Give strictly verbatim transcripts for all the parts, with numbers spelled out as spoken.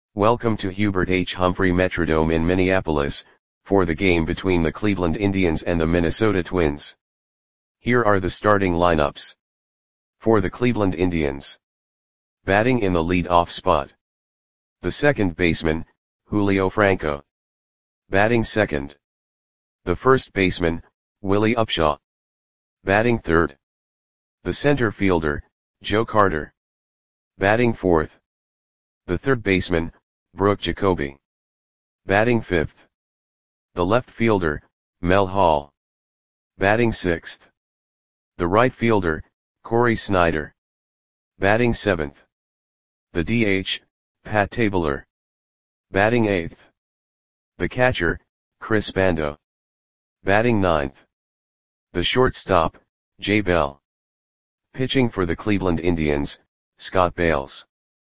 Welcome to Hubert H. Humphrey Metrodome in Minneapolis, for the game between the Cleveland Indians and the Minnesota Twins. Here are the starting lineups. For the Cleveland Indians. Batting in the lead-off spot. The second baseman, Julio Franco. Batting second. The first baseman, Willie Upshaw. Batting third. The center fielder, Joe Carter. Batting fourth. The third baseman, Brooke Jacoby. Batting fifth. The left fielder, Mel Hall. Batting sixth. The right fielder, Corey Snyder. Batting seventh. The D H, Pat Tabler. Batting eighth. The catcher, Chris Bando. Batting ninth. The shortstop, Jay Bell. Pitching for the Cleveland Indians, Scott Bales.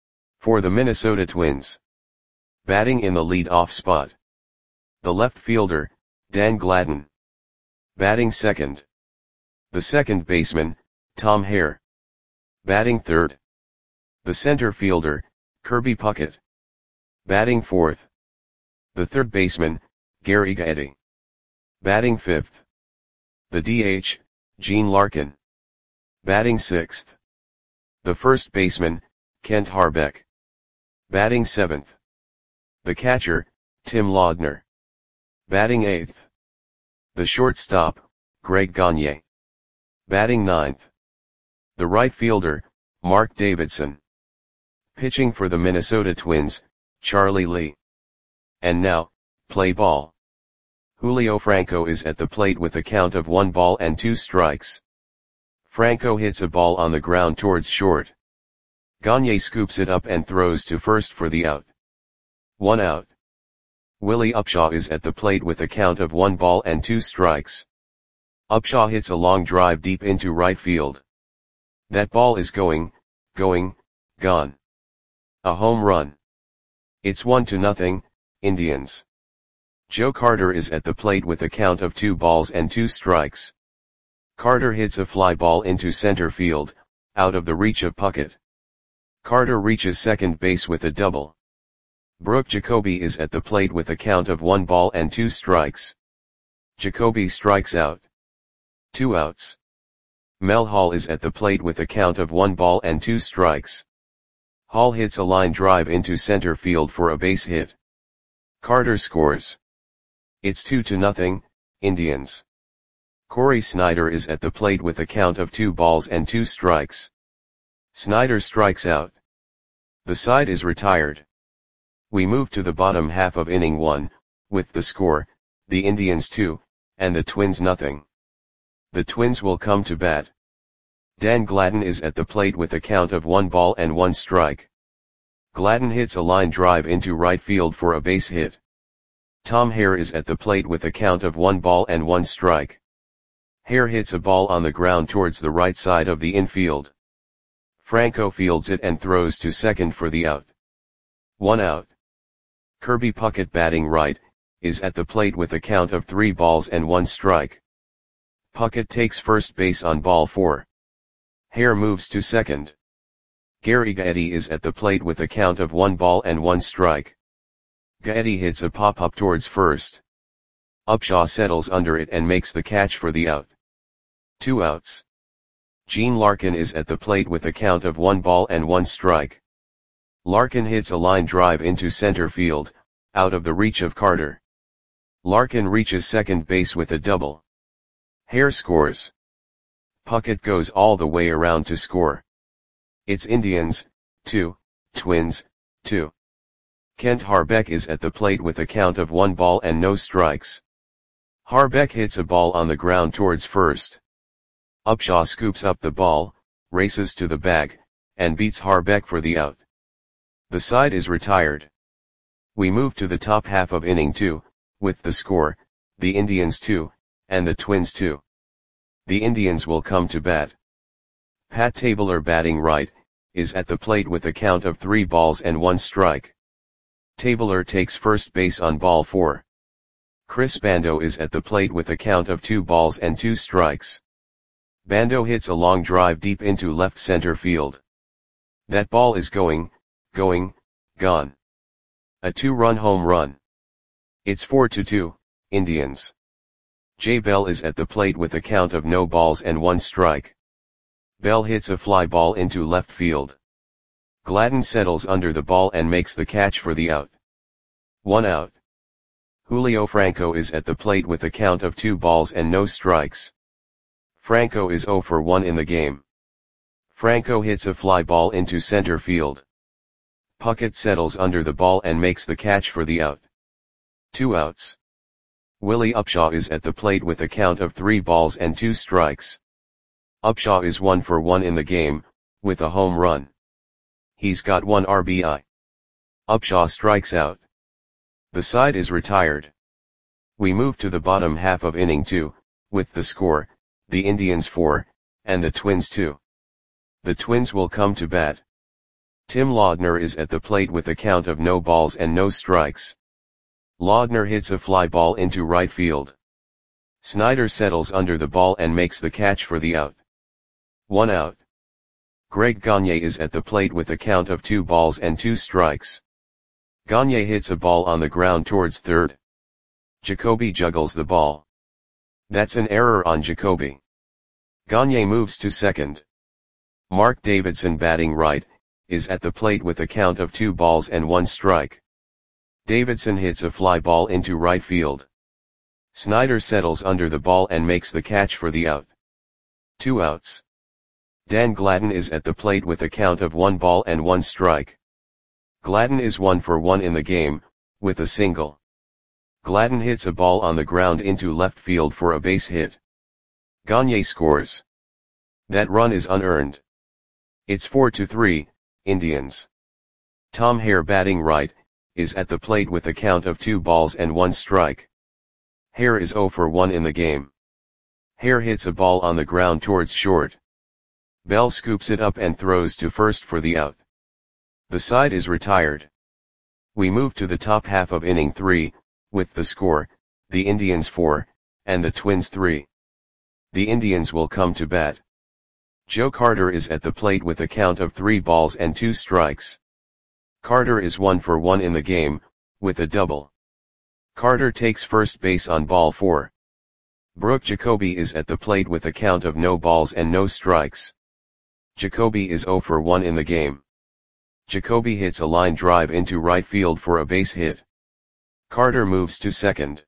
For the Minnesota Twins. Batting in the lead-off spot. The left fielder, Dan Gladden. Batting second. The second baseman, Tom Hare. Batting third. The center fielder, Kirby Puckett. Batting fourth. The third baseman, Gary Gaetti. Batting fifth. The D H, Gene Larkin. Batting sixth. The first baseman, Kent Harbeck. Batting seventh. The catcher, Tim Laudner. Batting eighth. The shortstop, Greg Gagne. Batting ninth. The right fielder, Mark Davidson. Pitching for the Minnesota Twins, Charlie Lee. And now, play ball. Julio Franco is at the plate with a count of one ball and two strikes. Franco hits a ball on the ground towards short. Gagne scoops it up and throws to first for the out. One out. Willie Upshaw is at the plate with a count of one ball and two strikes. Upshaw hits a long drive deep into right field. That ball is going, going, gone. A home run. It's one to nothing, Indians. Joe Carter is at the plate with a count of two balls and two strikes. Carter hits a fly ball into center field, out of the reach of Puckett. Carter reaches second base with a double. Brooke Jacoby is at the plate with a count of one ball and two strikes. Jacoby strikes out. Two outs. Mel Hall is at the plate with a count of one ball and two strikes. Hall hits a line drive into center field for a base hit. Carter scores. It's two to nothing, Indians. Corey Snyder is at the plate with a count of two balls and two strikes. Snyder strikes out. The side is retired. We move to the bottom half of inning one, with the score, the Indians two, and the Twins nothing. The Twins will come to bat. Dan Gladden is at the plate with a count of one ball and one strike. Gladden hits a line drive into right field for a base hit. Tom Hare is at the plate with a count of one ball and one strike. Hare hits a ball on the ground towards the right side of the infield. Franco fields it and throws to second for the out. One out. Kirby Puckett, batting right, is at the plate with a count of three balls and one strike. Puckett takes first base on ball four. Hare moves to second. Gary Gaetti is at the plate with a count of one ball and one strike. Gaetti hits a pop-up towards first. Upshaw settles under it and makes the catch for the out. Two outs. Gene Larkin is at the plate with a count of one ball and one strike. Larkin hits a line drive into center field, out of the reach of Carter. Larkin reaches second base with a double. Hare scores. Puckett goes all the way around to score. It's Indians, two, Twins, two. Kent Harbeck is at the plate with a count of one ball and no strikes. Harbeck hits a ball on the ground towards first. Upshaw scoops up the ball, races to the bag, and beats Harbeck for the out. The side is retired. We move to the top half of inning two, with the score, the Indians two, and the Twins two. The Indians will come to bat. Pat Tabler, batting right, is at the plate with a count of three balls and one strike. Tabler takes first base on ball four. Chris Bando is at the plate with a count of two balls and two strikes. Bando hits a long drive deep into left center field. That ball is going, going, gone. A two-run home run. It's four to two, Indians. Jay Bell is at the plate with a count of no balls and one strike. Bell hits a fly ball into left field. Gladden settles under the ball and makes the catch for the out. One out. Julio Franco is at the plate with a count of two balls and no strikes. Franco is zero for one in the game. Franco hits a fly ball into center field. Puckett settles under the ball and makes the catch for the out. Two outs. Willie Upshaw is at the plate with a count of three balls and two strikes. Upshaw is one for one in the game, with a home run. He's got one R B I. Upshaw strikes out. The side is retired. We move to the bottom half of inning two, with the score, the Indians four, and the Twins two. The Twins will come to bat. Tim Laudner is at the plate with a count of no balls and no strikes. Laudner hits a fly ball into right field. Snyder settles under the ball and makes the catch for the out. One out. Greg Gagne is at the plate with a count of two balls and two strikes. Gagne hits a ball on the ground towards third. Jacoby juggles the ball. That's an error on Jacoby. Gagne moves to second. Mark Davidson, batting right, is at the plate with a count of two balls and one strike. Davidson hits a fly ball into right field. Snyder settles under the ball and makes the catch for the out. Two outs. Dan Gladden is at the plate with a count of one ball and one strike. Gladden is one for one in the game, with a single. Gladden hits a ball on the ground into left field for a base hit. Gagne scores. That run is unearned. It's four to three, Indians. Tom Hare, batting right, is at the plate with a count of two balls and one strike. Hare is zero for one in the game. Hare hits a ball on the ground towards short. Bell scoops it up and throws to first for the out. The side is retired. We move to the top half of inning three, with the score, the Indians four, and the Twins three. The Indians will come to bat. Joe Carter is at the plate with a count of three balls and two strikes. Carter is one for one in the game, with a double. Carter takes first base on ball four. Brooke Jacoby is at the plate with a count of no balls and no strikes. Jacoby is zero for one in the game. Jacoby hits a line drive into right field for a base hit. Carter moves to second.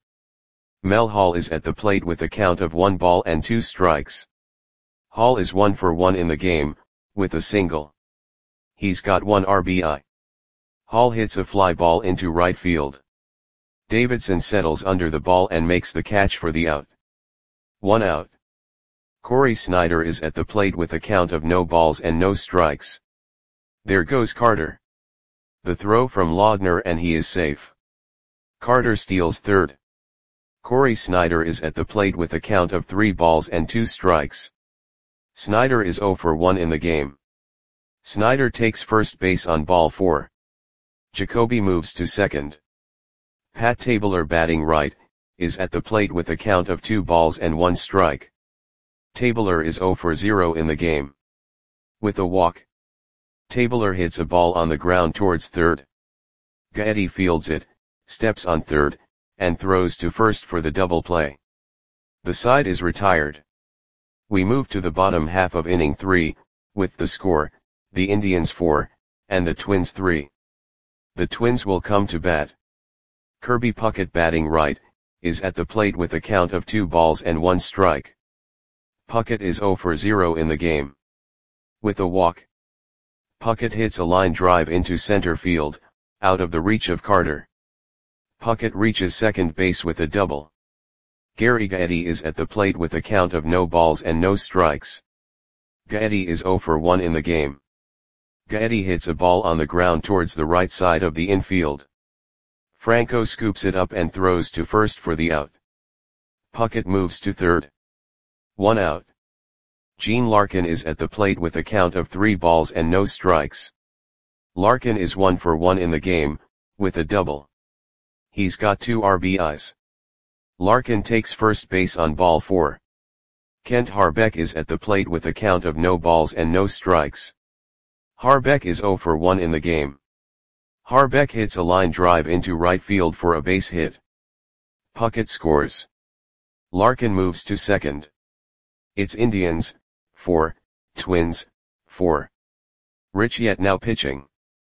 Mel Hall is at the plate with a count of one ball and two strikes. Hall is one for one in the game, with a single. He's got one R B I. Hall hits a fly ball into right field. Davidson settles under the ball and makes the catch for the out. One out. Corey Snyder is at the plate with a count of no balls and no strikes. There goes Carter. The throw from Laudner and he is safe. Carter steals third. Corey Snyder is at the plate with a count of three balls and two strikes. Snyder is zero for one in the game. Snyder takes first base on ball four. Jacoby moves to second. Pat Tabler, batting right, is at the plate with a count of two balls and one strike. Tabler is zero for zero in the game. With a walk. Tabler hits a ball on the ground towards third. Gaetti fields it, steps on third, and throws to first for the double play. The side is retired. We move to the bottom half of inning three, with the score, the Indians four, and the Twins three. The Twins will come to bat. Kirby Puckett, batting right, is at the plate with a count of two balls and one strike. Puckett is zero for zero in the game. With a walk. Puckett hits a line drive into center field, out of the reach of Carter. Puckett reaches second base with a double. Gary Gaetti is at the plate with a count of no balls and no strikes. Gaetti is zero for one in the game. Gaetti hits a ball on the ground towards the right side of the infield. Franco scoops it up and throws to first for the out. Puckett moves to third. One out. Gene Larkin is at the plate with a count of three balls and no strikes. Larkin is one for one in the game, with a double. He's got two R B Is. Larkin takes first base on ball four. Kent Harbeck is at the plate with a count of no balls and no strikes. Harbeck is zero for one in the game. Harbeck hits a line drive into right field for a base hit. Puckett scores. Larkin moves to second. It's Indians, four, Twins, four. Richyet now pitching.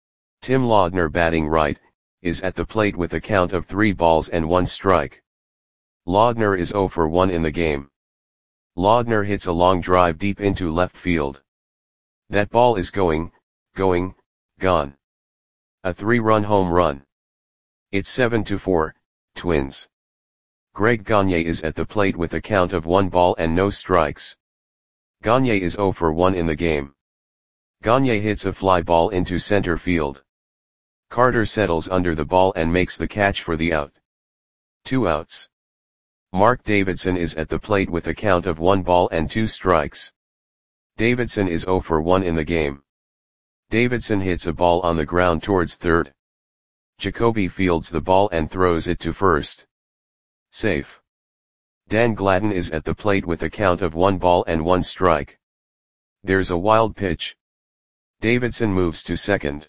Tim Laudner batting right, is at the plate with a count of three balls and one strike. Laudner is oh for one in the game. Laudner hits a long drive deep into left field. That ball is going, going, gone. A three-run home run. It's seven to four, Twins. Greg Gagne is at the plate with a count of one ball and no strikes. Gagne is oh for one in the game. Gagne hits a fly ball into center field. Carter settles under the ball and makes the catch for the out. Two outs. Mark Davidson is at the plate with a count of one ball and two strikes. Davidson is oh for one in the game. Davidson hits a ball on the ground towards third. Jacoby fields the ball and throws it to first. Safe. Dan Gladden is at the plate with a count of one ball and one strike. There's a wild pitch. Davidson moves to second.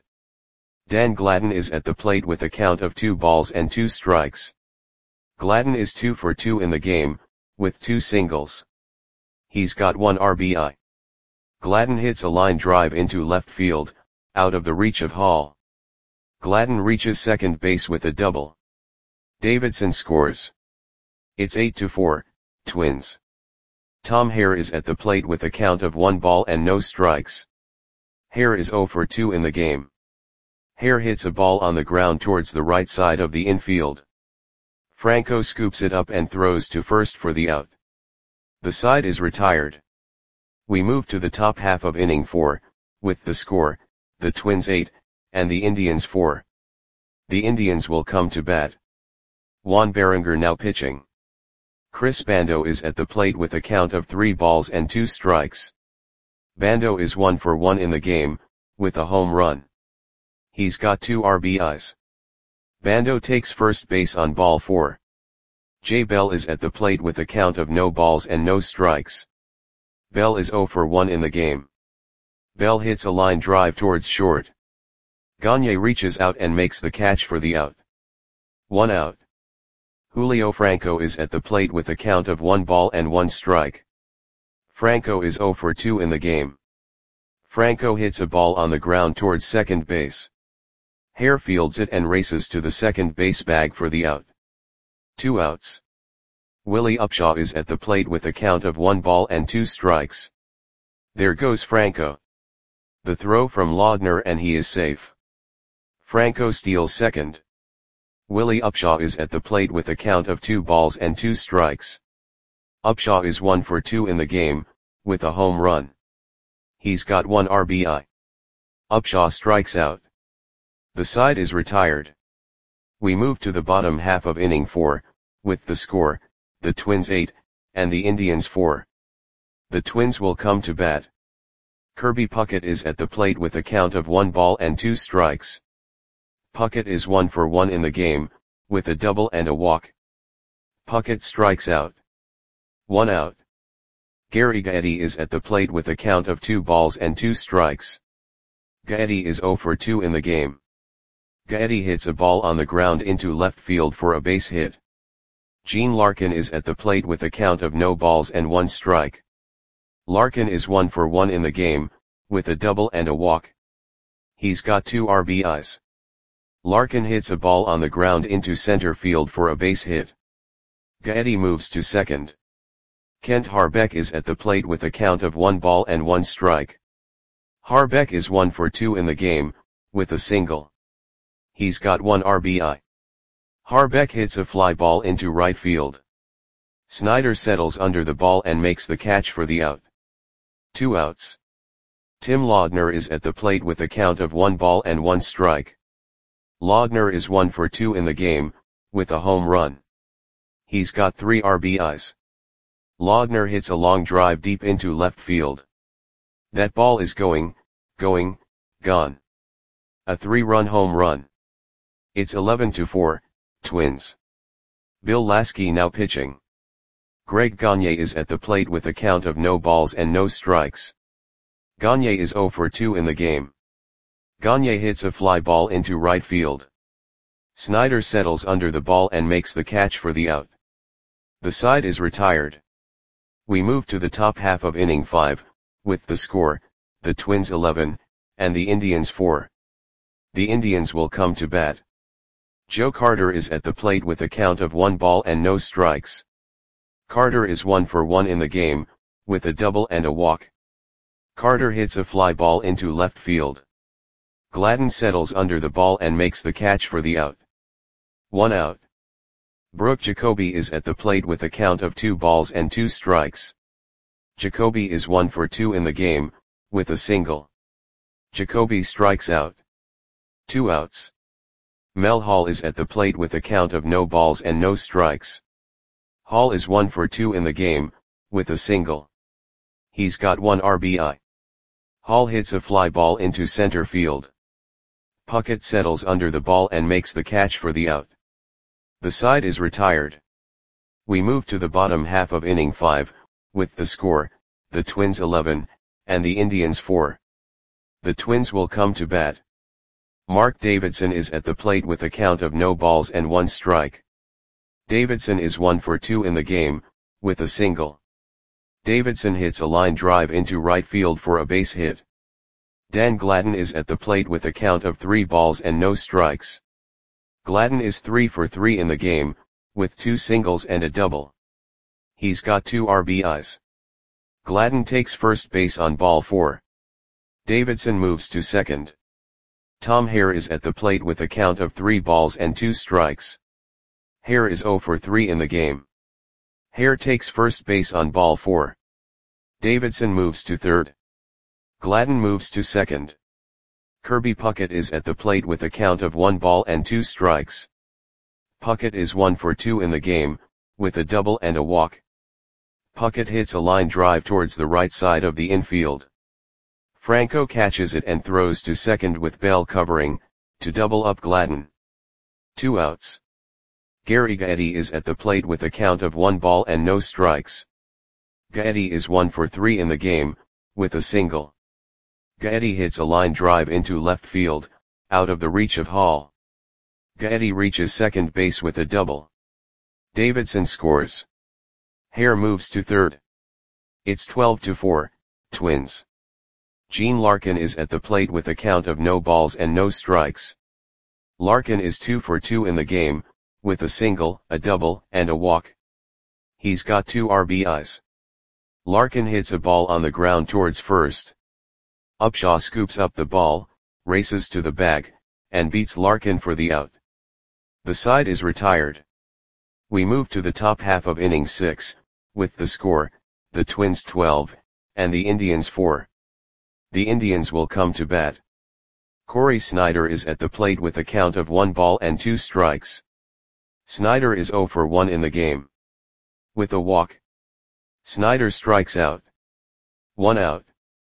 Dan Gladden is at the plate with a count of two balls and two strikes. Gladden is two for two in the game, with two singles. He's got one R B I. Gladden hits a line drive into left field, out of the reach of Hall. Gladden reaches second base with a double. Davidson scores. It's eight to four, Twins. Tom Hare is at the plate with a count of one ball and no strikes. Hare is oh for two in the game. Hare hits a ball on the ground towards the right side of the infield. Franco scoops it up and throws to first for the out. The side is retired. We move to the top half of inning four, with the score, the Twins eight, and the Indians four. The Indians will come to bat. Juan Berenger now pitching. Chris Bando is at the plate with a count of three balls and two strikes. Bando is one for one in the game, with a home run. He's got two R B Is. Bando takes first base on ball four. Jay Bell is at the plate with a count of no balls and no strikes. Bell is oh for one in the game. Bell hits a line drive towards short. Gagne reaches out and makes the catch for the out. One out. Julio Franco is at the plate with a count of one ball and one strike. Franco is oh for two in the game. Franco hits a ball on the ground towards second base. Hare fields it and races to the second base bag for the out. Two outs. Willie Upshaw is at the plate with a count of one ball and two strikes. There goes Franco. The throw from Laudner and he is safe. Franco steals second. Willie Upshaw is at the plate with a count of two balls and two strikes. Upshaw is one for two in the game, with a home run. He's got one R B I. Upshaw strikes out. The side is retired. We move to the bottom half of inning four, with the score, the Twins eight, and the Indians four. The Twins will come to bat. Kirby Puckett is at the plate with a count of one ball and two strikes. Puckett is one for one in the game, with a double and a walk. Puckett strikes out. One out. Gary Gaetti is at the plate with a count of two balls and two strikes. Gaetti is oh for two in the game. Gaetti hits a ball on the ground into left field for a base hit. Gene Larkin is at the plate with a count of no balls and one strike. Larkin is one for one in the game, with a double and a walk. He's got two R B Is. Larkin hits a ball on the ground into center field for a base hit. Gaetti moves to second. Kent Harbeck is at the plate with a count of one ball and one strike. Harbeck is one for two in the game, with a single. He's got one R B I. Harbeck hits a fly ball into right field. Snyder settles under the ball and makes the catch for the out. Two outs. Tim Laudner is at the plate with a count of one ball and one strike. Laudner is one for two in the game, with a home run. He's got three R B Is. Laudner hits a long drive deep into left field. That ball is going, going, gone. A three-run home run. It's eleven to four, Twins. Bill Lasky now pitching. Greg Gagne is at the plate with a count of no balls and no strikes. Gagne is oh for two in the game. Gagne hits a fly ball into right field. Snyder settles under the ball and makes the catch for the out. The side is retired. We move to the top half of inning five, with the score, the Twins eleven, and the Indians four. The Indians will come to bat. Joe Carter is at the plate with a count of one ball and no strikes. Carter is one for one in the game, with a double and a walk. Carter hits a fly ball into left field. Gladden settles under the ball and makes the catch for the out. One out. Brooke Jacoby is at the plate with a count of two balls and two strikes. Jacoby is one for two in the game, with a single. Jacoby strikes out. Two outs. Mel Hall is at the plate with a count of no balls and no strikes. Hall is one for two in the game, with a single. He's got one R B I. Hall hits a fly ball into center field. Puckett settles under the ball and makes the catch for the out. The side is retired. We move to the bottom half of inning five, with the score, the Twins eleven, and the Indians four. The Twins will come to bat. Mark Davidson is at the plate with a count of no balls and one strike. Davidson is one for two in the game, with a single. Davidson hits a line drive into right field for a base hit. Dan Gladden is at the plate with a count of three balls and no strikes. Gladden is three for three in the game, with two singles and a double. He's got two R B Is. Gladden takes first base on ball four. Davidson moves to second. Tom Hare is at the plate with a count of three balls and two strikes. Hare is zero for three in the game. Hare takes first base on ball four. Davidson moves to third. Gladden moves to second. Kirby Puckett is at the plate with a count of one ball and two strikes. Puckett is one for two in the game, with a double and a walk. Puckett hits a line drive towards the right side of the infield. Franco catches it and throws to second with Bell covering, to double up Gladden. Two outs. Gary Gaetti is at the plate with a count of one ball and no strikes. Gaetti is one for three in the game, with a single. Gaetti hits a line drive into left field, out of the reach of Hall. Gaetti reaches second base with a double. Davidson scores. Hare moves to third. It's twelve to four, Twins. Gene Larkin is at the plate with a count of no balls and no strikes. Larkin is two for two in the game, with a single, a double, and a walk. He's got two R B Is. Larkin hits a ball on the ground towards first. Upshaw scoops up the ball, races to the bag, and beats Larkin for the out. The side is retired. We move to the top half of inning six, with the score, the Twins twelve, and the Indians four. The Indians will come to bat. Corey Snyder is at the plate with a count of one ball and two strikes. Snyder is zero for one in the game. With a walk. Snyder strikes out. One out.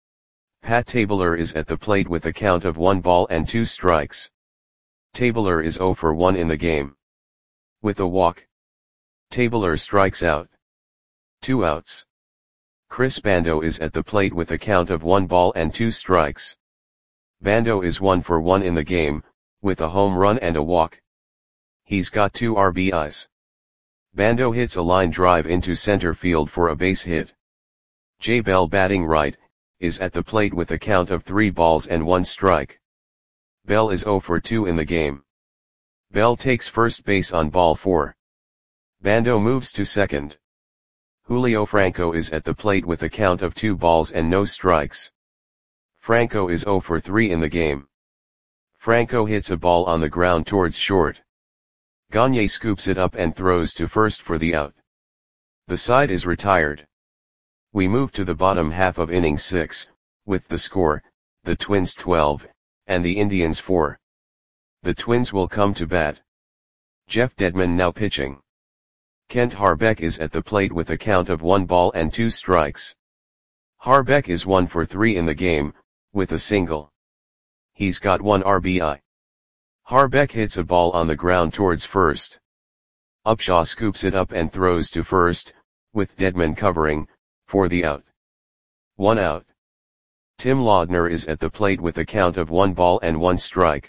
Pat Tabler is at the plate with a count of one ball and two strikes. Tabler is zero for one in the game. With a walk. Tabler strikes out. Two outs. Chris Bando is at the plate with a count of one ball and two strikes. Bando is one for one in the game, with a home run and a walk. He's got two R B Is. Bando hits a line drive into center field for a base hit. Jay Bell, batting right, is at the plate with a count of three balls and one strike. Bell is zero for two in the game. Bell takes first base on ball four. Bando moves to second. Julio Franco is at the plate with a count of two balls and no strikes. Franco is zero for three in the game. Franco hits a ball on the ground towards short. Gagne scoops it up and throws to first for the out. The side is retired. We move to the bottom half of inning six, with the score, the Twins twelve, and the Indians four. The Twins will come to bat. Jeff Dedman now pitching. Kent Harbeck is at the plate with a count of one ball and two strikes. Harbeck is one for three in the game, with a single. He's got one R B I. Harbeck hits a ball on the ground towards first. Upshaw scoops it up and throws to first, with Dedman covering, for the out. One out. Tim Laudner is at the plate with a count of one ball and one strike.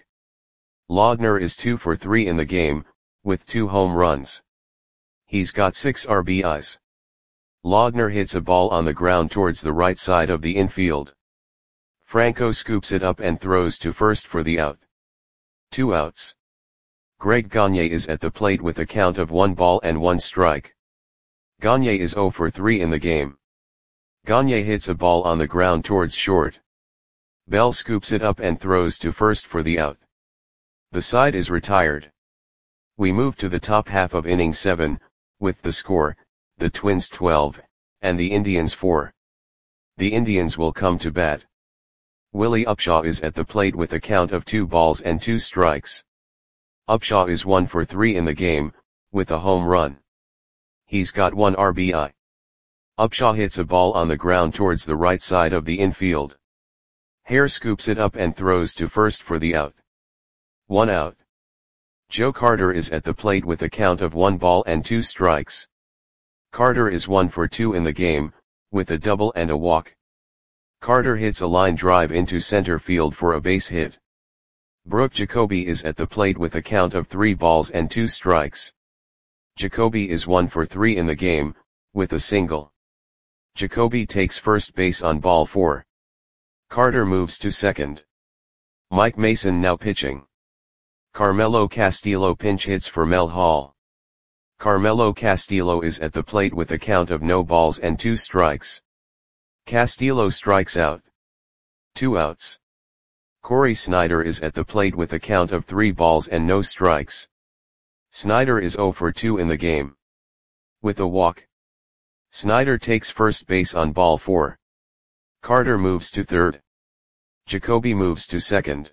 Laudner is two for three in the game, with two home runs. He's got six R B Is. Laudner hits a ball on the ground towards the right side of the infield. Franco scoops it up and throws to first for the out. Two outs. Greg Gagne is at the plate with a count of one ball and one strike. Gagne is zero for three in the game. Gagne hits a ball on the ground towards short. Bell scoops it up and throws to first for the out. The side is retired. We move to the top half of inning seven, with the score, the Twins twelve, and the Indians four. The Indians will come to bat. Willie Upshaw is at the plate with a count of two balls and two strikes. Upshaw is one for three in the game, with a home run. He's got one R B I. Upshaw hits a ball on the ground towards the right side of the infield. Hare scoops it up and throws to first for the out. One out. Joe Carter is at the plate with a count of one ball and two strikes. Carter is one for two in the game, with a double and a walk. Carter hits a line drive into center field for a base hit. Brooke Jacoby is at the plate with a count of three balls and two strikes. Jacoby is one for three in the game, with a single. Jacoby takes first base on ball four. Carter moves to second. Mike Mason now pitching. Carmelo Castillo pinch hits for Mel Hall. Carmelo Castillo is at the plate with a count of no balls and two strikes. Castillo strikes out. Two outs. Corey Snyder is at the plate with a count of three balls and no strikes. Snyder is zero for two in the game. With a walk. Snyder takes first base on ball four. Carter moves to third. Jacoby moves to second.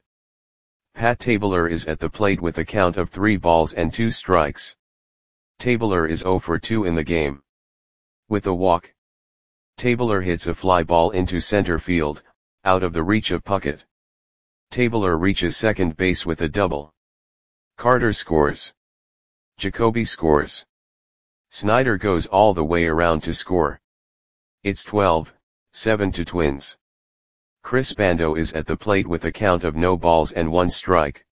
Pat Tabler is at the plate with a count of three balls and two strikes. Tabler is zero for two in the game. With a walk. Tabler hits a fly ball into center field, out of the reach of Puckett. Tabler reaches second base with a double. Carter scores. Jacoby scores. Snyder goes all the way around to score. It's twelve seven to Twins. Chris Bando is at the plate with a count of no balls and one strike.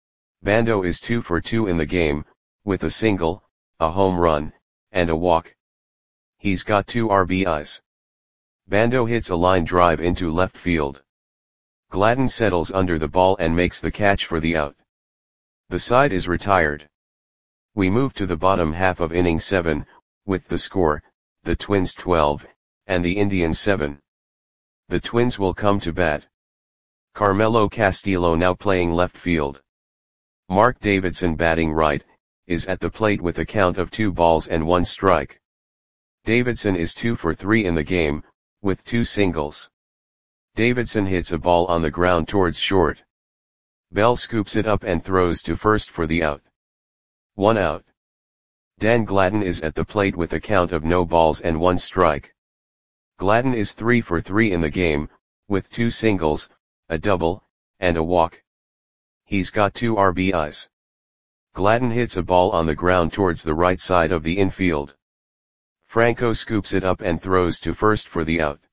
Bando is two for two in the game, with a single, a home run, and a walk. He's got two R B Is. Bando hits a line drive into left field. Gladden settles under the ball and makes the catch for the out. The side is retired. We move to the bottom half of inning seven, with the score, the Twins twelve, and the Indians seven. The Twins will come to bat. Carmelo Castillo now playing left field. Mark Davidson batting right, is at the plate with a count of two balls and one strike. Davidson is two for three in the game, with two singles. Davidson hits a ball on the ground towards short. Bell scoops it up and throws to first for the out. One out. Dan Gladden is at the plate with a count of no balls and one strike. Gladden is three for three in the game, with two singles, a double, and a walk. He's got two R B Is. Gladden hits a ball on the ground towards the right side of the infield. Franco scoops it up and throws to first for the out.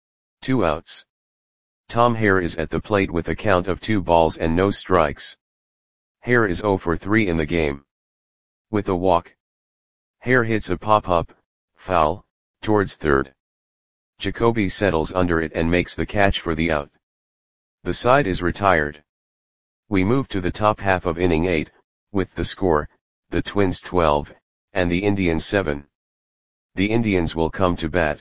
Two outs. Tom Hare is at the plate with a count of two balls and no strikes. Hare is zero for three in the game. With a walk. Hare hits a pop-up, foul, towards third. Jacoby settles under it and makes the catch for the out. The side is retired. We move to the top half of inning eight, with the score, the Twins twelve, and the Indians seven. The Indians will come to bat.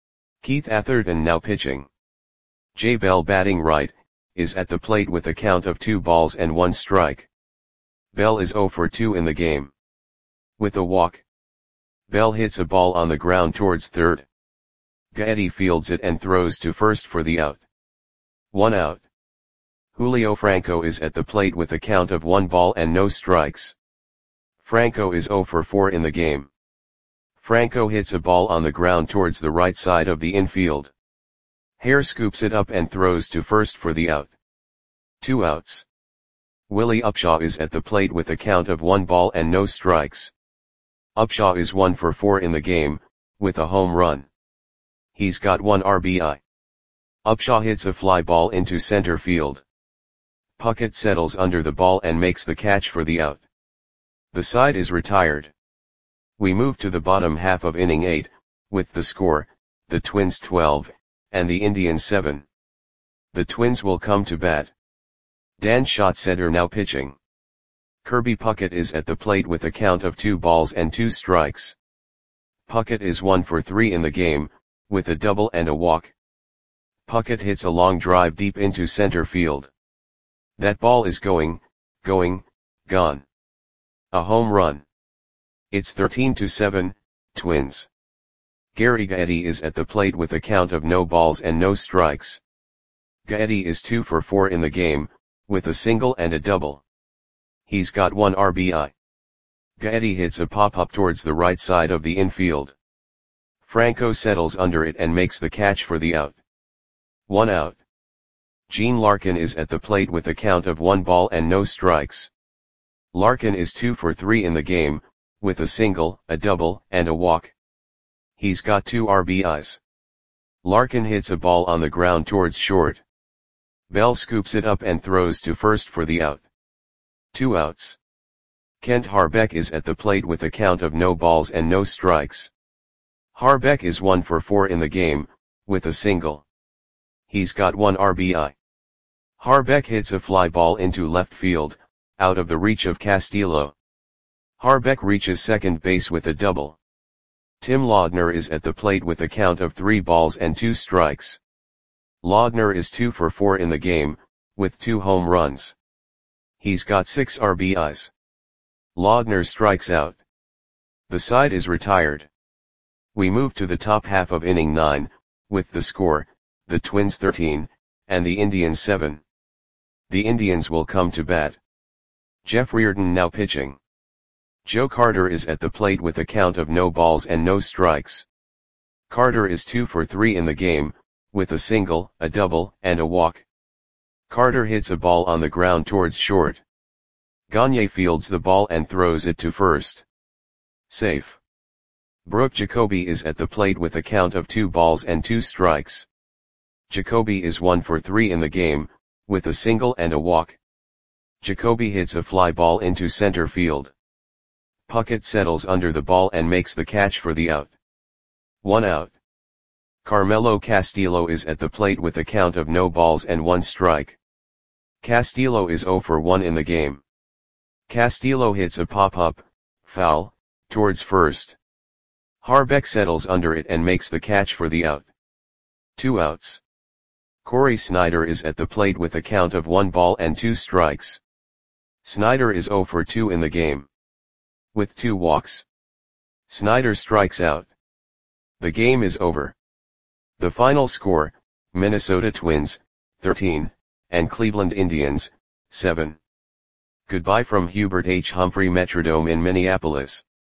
Keith Atherton now pitching. Jay Bell batting right, is at the plate with a count of two balls and one strike. Bell is zero for two in the game. With a walk. Bell hits a ball on the ground towards third. Gaetti fields it and throws to first for the out. One out. Julio Franco is at the plate with a count of one ball and no strikes. Franco is zero for four in the game. Franco hits a ball on the ground towards the right side of the infield. Hare scoops it up and throws to first for the out. Two outs. Willie Upshaw is at the plate with a count of one ball and no strikes. Upshaw is one for four in the game, with a home run. He's got one R B I. Upshaw hits a fly ball into center field. Puckett settles under the ball and makes the catch for the out. The side is retired. We move to the bottom half of inning eight, with the score, the Twins twelve, and the Indians seven. The Twins will come to bat. Dan Schatzeder now pitching. Kirby Puckett is at the plate with a count of two balls and two strikes. Puckett is one for three in the game, with a double and a walk. Puckett hits a long drive deep into center field. That ball is going, going, gone. A home run. It's thirteen to seven, Twins. Gary Gaetti is at the plate with a count of no balls and no strikes. Gaetti is two for four in the game, with a single and a double. He's got one R B I. Gaetti hits a pop-up towards the right side of the infield. Franco settles under it and makes the catch for the out. One out. Gene Larkin is at the plate with a count of one ball and no strikes. Larkin is two for three in the game, with a single, a double, and a walk. He's got two R B Is. Larkin hits a ball on the ground towards short. Bell scoops it up and throws to first for the out. Two outs. Kent Harbeck is at the plate with a count of no balls and no strikes. Harbeck is one for four in the game, with a single. He's got one R B I. Harbeck hits a fly ball into left field, out of the reach of Castillo. Harbeck reaches second base with a double. Tim Laudner is at the plate with a count of three balls and two strikes. Laudner is two for four in the game, with two home runs. He's got six R B Is. Laudner strikes out. The side is retired. We move to the top half of inning nine, with the score, the Twins thirteen, and the Indians seven. The Indians will come to bat. Jeff Reardon now pitching. Joe Carter is at the plate with a count of no balls and no strikes. Carter is two for three in the game, with a single, a double, and a walk. Carter hits a ball on the ground towards short. Gagne fields the ball and throws it to first. Safe. Brooke Jacoby is at the plate with a count of two balls and two strikes. Jacoby is one for three in the game, with a single and a walk. Jacoby hits a fly ball into center field. Puckett settles under the ball and makes the catch for the out. One out. Carmelo Castillo is at the plate with a count of no balls and one strike. Castillo is zero for one in the game. Castillo hits a pop-up, foul, towards first. Harbeck settles under it and makes the catch for the out. Two outs. Corey Snyder is at the plate with a count of one ball and two strikes. Snyder is zero for two in the game. With two walks. Snyder strikes out. The game is over. The final score, Minnesota Twins, thirteen, and Cleveland Indians, seven. Goodbye from Hubert H. Humphrey Metrodome in Minneapolis.